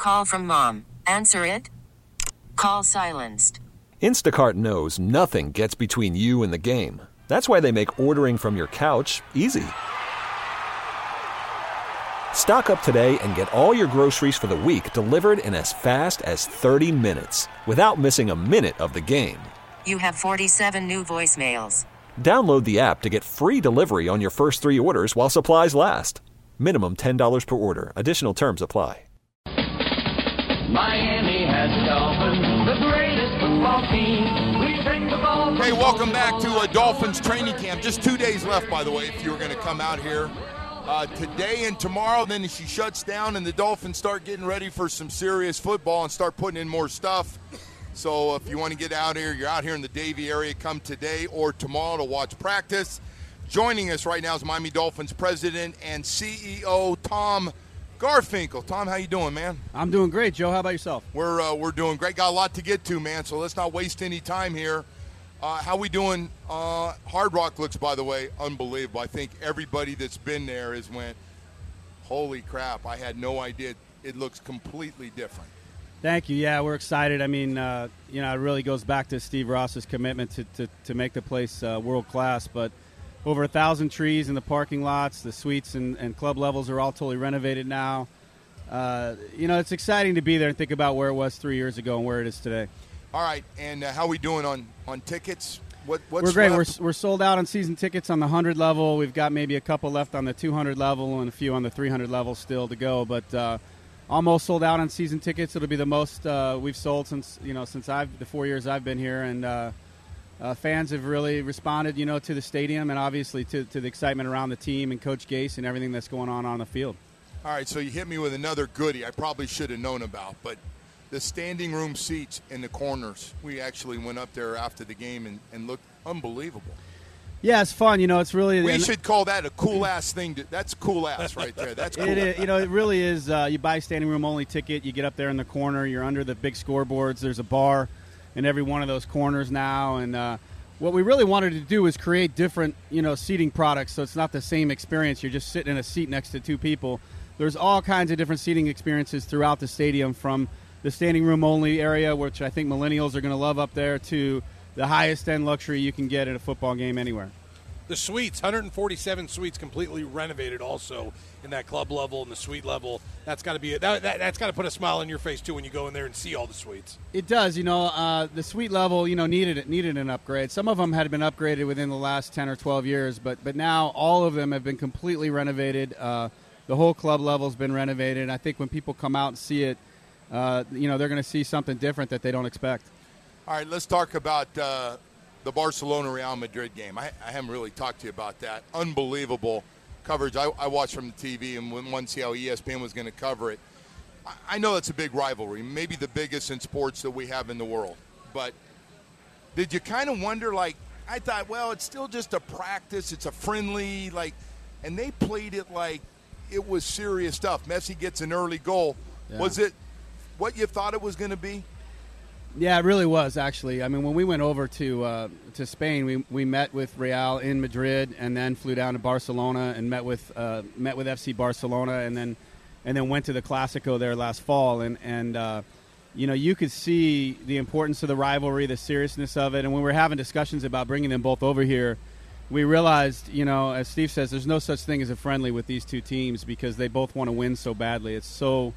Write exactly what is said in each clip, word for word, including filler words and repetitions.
call from mom. Answer it. Call silenced. Instacart knows nothing gets between you and the game. That's why they make ordering from your couch easy. Stock up today and get all your groceries for the week delivered in as fast as thirty minutes without missing a minute of the game. You have forty-seven new voicemails. Download the app to get free delivery on your first three orders while supplies last. Minimum ten dollars per order. Additional terms apply. Miami has the Dolphins, the greatest football team. We bring the ball. Hey, welcome back to a Dolphins training camp. Just two days left, by the way, if you were going to come out here. Uh, today and tomorrow, then she shuts down and the Dolphins start getting ready for some serious football and start putting in more stuff. So if you want to get out here, you're out here in the Davie area, come today or tomorrow to watch practice. Joining us right now is Miami Dolphins president and C E O Tom Garfinkel. Tom, how you doing, man? I'm doing great, Joe. How about yourself? We're uh, we're doing great. Got a lot to get to, man, so let's not waste any time here. Uh, how we doing? Uh, Hard Rock looks, by the way, unbelievable. I think everybody that's been there has went, holy crap, I had no idea. It looks completely different. Thank you. Yeah, we're excited. I mean, uh, you know, it really goes back to Steve Ross's commitment to, to, to make the place uh, world-class. But over a thousand trees in the parking lots, the suites and, and club levels are all totally renovated now. Uh, you know, it's exciting to be there and think about where it was three years ago and where it is today. All right, and uh, how we doing on, on tickets? What what's We're great. left? We're we're sold out on season tickets on the one hundred level. We've got maybe a couple left on the two hundred level and a few on the three hundred level still to go. But uh, almost sold out on season tickets. It'll be the most uh, we've sold since you know since I've the four years I've been here, and uh, uh, fans have really responded, you know, to the stadium and obviously to to the excitement around the team and Coach Gase and everything that's going on on the field. All right, so you hit me with another goodie I probably should have known about, but the standing room seats in the corners. We actually went up there after the game and, and looked unbelievable. Yeah, it's fun. You know, it's really. We should call that a cool-ass thing. To, that's cool-ass right there. That's cool. It is, you know, it really is. Uh, you buy a standing room only ticket. You get up there in the corner. You're under the big scoreboards. There's a bar in every one of those corners now. And uh, what we really wanted to do is create different, you know, seating products so it's not the same experience. You're just sitting in a seat next to two people. There's all kinds of different seating experiences throughout the stadium, from the standing room only area, which I think millennials are going to love up there, to the highest end luxury you can get at a football game anywhere. The suites, one hundred forty-seven suites, completely renovated also in that club level and the suite level. That's got to be that, that, that's got to put a smile on your face too when you go in there and see all the suites. It does. You know, uh, the suite level, you know, needed needed an upgrade. Some of them had been upgraded within the last ten or twelve years, but but now all of them have been completely renovated. Uh, the whole club level has been renovated. I think when people come out and see it, Uh, you know, they're going to see something different that they don't expect. All right, let's talk about uh, the Barcelona-Real Madrid game. I, I haven't really talked to you about that. Unbelievable coverage. I, I watched from the T V and wanted to see how E S P N was going to cover it. I, I know it's a big rivalry, maybe the biggest in sports that we have in the world. But did you kind of wonder, like, I thought, well, it's still just a practice. It's a friendly, like, and they played it like it was serious stuff. Messi gets an early goal. Yeah. Was it what you thought it was going to be? Yeah, it really was, actually. I mean, when we went over to uh, to Spain, we we met with Real in Madrid, and then flew down to Barcelona and met with uh, met with F C Barcelona, and then and then went to the Clásico there last fall, and and uh, you know, you could see the importance of the rivalry, the seriousness of it, and when we were having discussions about bringing them both over here, we realized, you know, as Steve says, there's no such thing as a friendly with these two teams because they both want to win so badly. It's so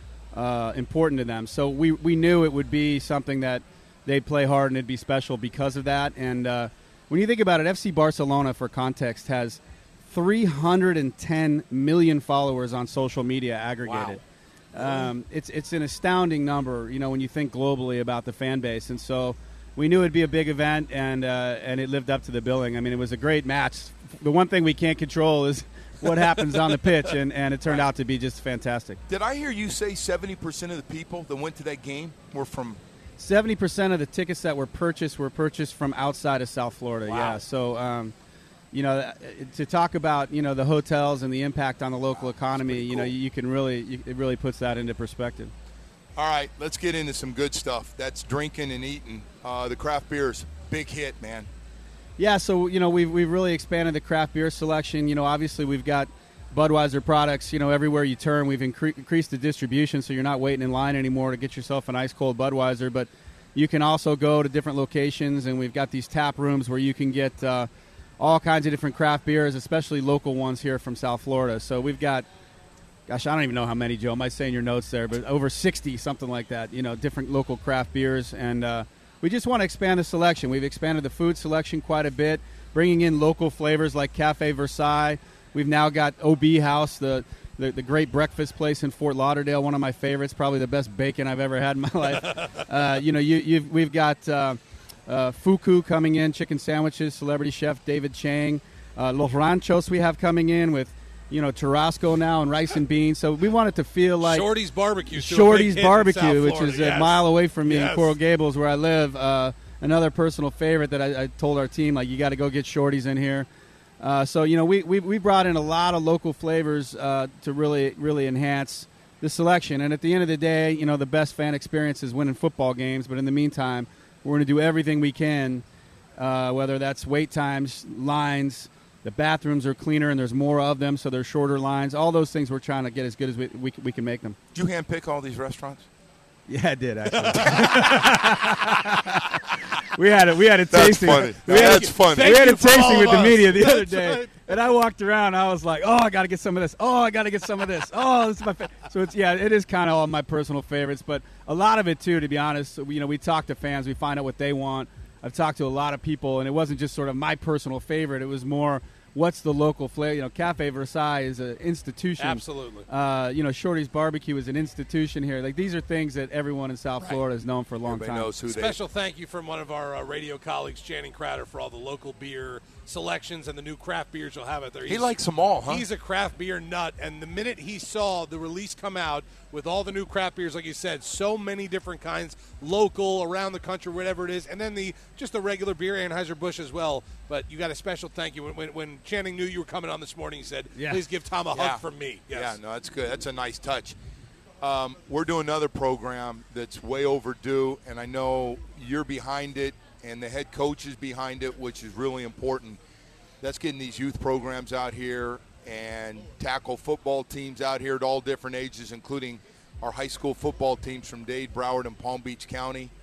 Uh, important to them. So we, we knew it would be something that they'd play hard and it'd be special because of that. And uh, when you think about it, F C Barcelona, for context, has three hundred ten million followers on social media aggregated. Wow. Um, it's it's an astounding number, you know, when you think globally about the fan base. And so we knew it'd be a big event, and uh, and it lived up to the billing. I mean, it was a great match. The one thing we can't control is what happens on the pitch, and, and it turned out to be just fantastic. Did I hear you say seventy percent of the people that went to that game were from – seventy percent of the tickets that were purchased were purchased from outside of South Florida, wow. yeah. So, um, you know, to talk about, you know, the hotels and the impact on the local wow, economy, you cool. know, you can really – it really puts that into perspective. All right, let's get into some good stuff. That's drinking and eating. Uh, the craft beers, big hit, man. Yeah, so, you know, we've, we've really expanded the craft beer selection. You know, obviously we've got Budweiser products, you know, everywhere you turn. We've incre- increased the distribution, so you're not waiting in line anymore to get yourself an ice-cold Budweiser. But you can also go to different locations, and we've got these tap rooms where you can get uh, all kinds of different craft beers, especially local ones here from South Florida. So we've got, gosh, I don't even know how many, Joe. I might say in your notes there, but over sixty, something like that, you know, different local craft beers. And uh, we just want to expand the selection. We've expanded the food selection quite a bit, bringing in local flavors like Cafe Versailles. We've now got O B House, the, the the great breakfast place in Fort Lauderdale, one of my favorites, probably the best bacon I've ever had in my life. uh, you know, you, you've, we've got uh, uh, Fuku coming in, chicken sandwiches, celebrity chef David Chang. Uh, Los Ranchos we have coming in with, you know, churrasco now and rice and beans. So we want it to feel like Shorty's Barbecue. Shorty's Barbecue, which is yes. a mile away from me yes. in Coral Gables, where I live. Uh, another personal favorite that I, I told our team, like, you got to go get Shorty's in here. Uh, so, you know, we, we we brought in a lot of local flavors uh, to really, really enhance the selection. And at the end of the day, you know, the best fan experience is winning football games. But in the meantime, we're going to do everything we can, uh, whether that's wait times, lines, the bathrooms are cleaner and there's more of them, so there's shorter lines. All those things we're trying to get as good as we, we, we can make them. Did you handpick all these restaurants? Yeah, I did, actually. we had a we had a That's tasting. funny. We had That's a, funny. We had a you for tasting all with of the us. media the other That's day, right. and I walked around. I was like, "Oh, I got to get some of this. Oh, I got to get some of this. Oh, this is my." Fa-. So it's yeah, it is kind of all my personal favorites, but a lot of it too. To be honest, you know, we talk to fans, we find out what they want. I've talked to a lot of people, and it wasn't just sort of my personal favorite. It was more, what's the local flavor? You know, Cafe Versailles is an institution. Absolutely. Uh, you know, Shorty's Barbecue is an institution here. Like, these are things that everyone in South Florida has known for a long Everybody time. knows who they Special thank you from one of our uh, radio colleagues, Channing Crowder, for all the local beer selections and the new craft beers you'll have out there. He He's- likes them all, huh? He's a craft beer nut, and the minute he saw the release come out with all the new craft beers, like you said, so many different kinds, local, around the country, whatever it is, and then the just the regular beer, Anheuser-Busch as well. But you got a special thank you. When, when, when Channing knew you were coming on this morning, he said, Yeah. please give Tom a Yeah. hug from me. Yes. Yeah, no, that's good. That's a nice touch. Um, we're doing another program that's way overdue, and I know you're behind it, and the head coach is behind it, which is really important. That's getting these youth programs out here and tackle football teams out here at all different ages, including our high school football teams from Dade, Broward, and Palm Beach County.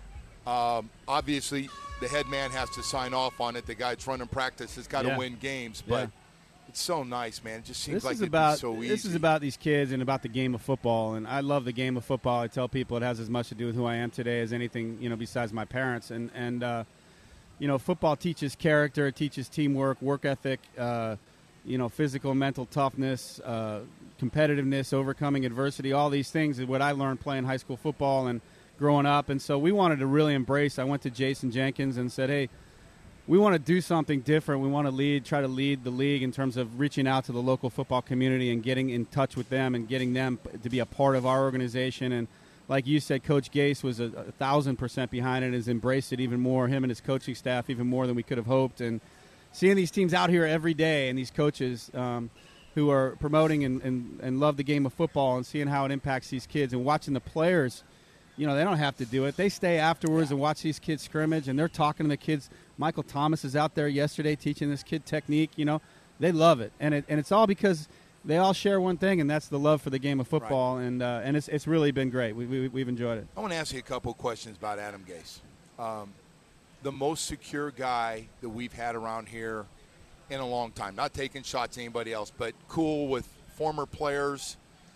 Um, obviously, the head man has to sign off on it. The guy that's running practice has got to Yeah. win games, but Yeah. it's so nice, man. It just seems This like is it'd about be so easy. this is about these kids and about the game of football, and I love the game of football. I tell people it has as much to do with who I am today as anything, you know, besides my parents. And and uh, you know, football teaches character, it teaches teamwork, work ethic, uh, you know, physical, mental toughness, uh, competitiveness, overcoming adversity. All these things is what I learned playing high school football and growing up. And so we wanted to really embrace. I went to Jason Jenkins and said, hey, we want to do something different. We want to lead, try to lead the league in terms of reaching out to the local football community and getting in touch with them and getting them to be a part of our organization. And like you said, Coach Gase was a, a thousand percent behind it and has embraced it even more, him and his coaching staff, even more than we could have hoped. And seeing these teams out here every day and these coaches um, who are promoting and, and, and love the game of football and seeing how it impacts these kids and watching the players, you know, they don't have to do it. They stay afterwards and watch these kids scrimmage, and they're talking to the kids. Michael Thomas is out there yesterday teaching this kid technique. You know, they love it. And it, and it's all because they all share one thing, and that's the love for the game of football. Right. And uh, and it's it's really been great. We, we, we've enjoyed it. I want to ask you a couple of questions about Adam Gase. Um, the most secure guy that we've had around here in a long time. Not taking shots at anybody else, but cool with former players,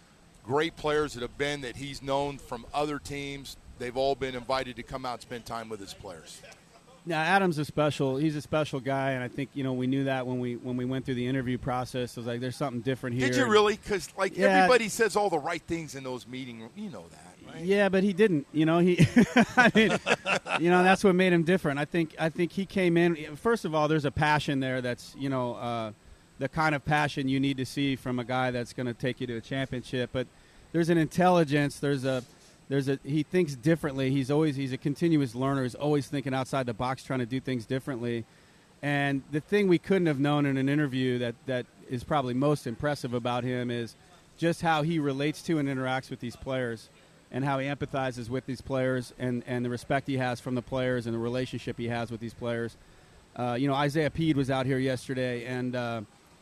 great players that have been that he's known from other teams. They've all been invited to come out and spend time with his players. Yeah, Adam's a special. He's a special guy, and I think you know we knew that when we when we went through the interview process. It was like there's something different here. Did you really? Because like Yeah. everybody says all the right things in those meetings. You know that, right? Yeah, but he didn't. You know, he. I mean, you know, that's what made him different. I think. I think he came in. First of all, there's a passion there. That's you know, uh, the kind of passion you need to see from a guy that's going to take you to a championship. But there's an intelligence. There's a. There's a. He thinks differently. He's always. He's a continuous learner. He's always thinking outside the box, trying to do things differently. And the thing we couldn't have known in an interview that that is probably most impressive about him is just how he relates to and interacts with these players, and how he empathizes with these players, and, and the respect he has from the players and the relationship he has with these players. Uh, you know, Isaiah Peed was out here yesterday, and uh,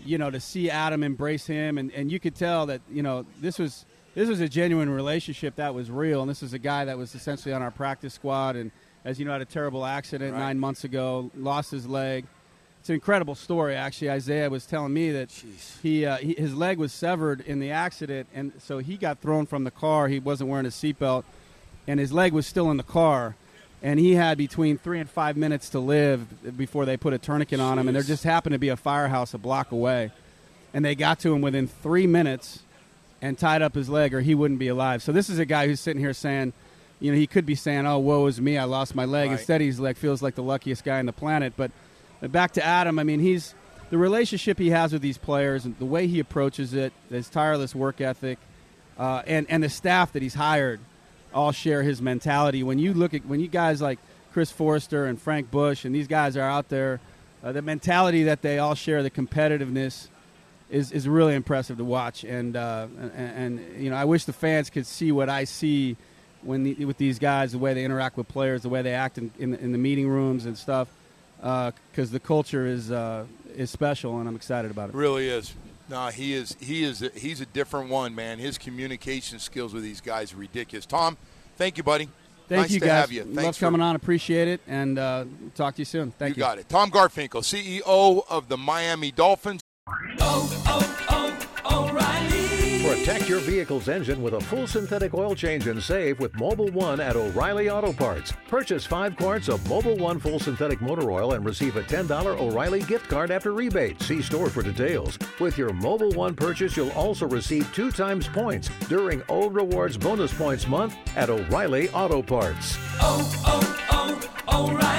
you know, to see Adam embrace him, and, and you could tell that, you know, this was this was a genuine relationship that was real, and this was a guy that was essentially on our practice squad, and as you know, had a terrible accident right. nine months ago, lost his leg. It's an incredible story, actually. Isaiah was telling me that he, uh, he his leg was severed in the accident, and so he got thrown from the car. He wasn't wearing a seatbelt, and his leg was still in the car, and he had between three and five minutes to live before they put a tourniquet on him, and there just happened to be a firehouse a block away, and they got to him within three minutes and tied up his leg, or he wouldn't be alive. So this is a guy who's sitting here saying, you know, he could be saying, oh, woe is me, I lost my leg. Right. Instead, he's like feels like the luckiest guy on the planet. But back to Adam, I mean, he's the relationship he has with these players and the way he approaches it, his tireless work ethic, uh, and, and the staff that he's hired all share his mentality. When you look at when you guys like Chris Forrester and Frank Bush and these guys are out there, uh, the mentality that they all share, the competitiveness, is is really impressive to watch. And, uh, and, and, you know, I wish the fans could see what I see when the, with these guys, the way they interact with players, the way they act in, in, in the meeting rooms and stuff. Because uh, the culture is uh, is special, and I'm excited about it. It really is. No, he is. He is. A, he's a different one, man. His communication skills with these guys are ridiculous. Tom, thank you, buddy. Thank nice you, to guys. have you. Thanks Love for, coming on. Appreciate it, and uh, talk to you soon. Thank you. You got it. Tom Garfinkel, C E O of the Miami Dolphins. Oh, oh, oh, O'Reilly. Protect your vehicle's engine with a full synthetic oil change and save with Mobil one at O'Reilly Auto Parts. Purchase five quarts of Mobil one full synthetic motor oil and receive a ten dollars O'Reilly gift card after rebate. See store for details. With your Mobil one purchase, you'll also receive two times points during O Rewards Bonus Points Month at O'Reilly Auto Parts. Oh, oh, oh, O'Reilly.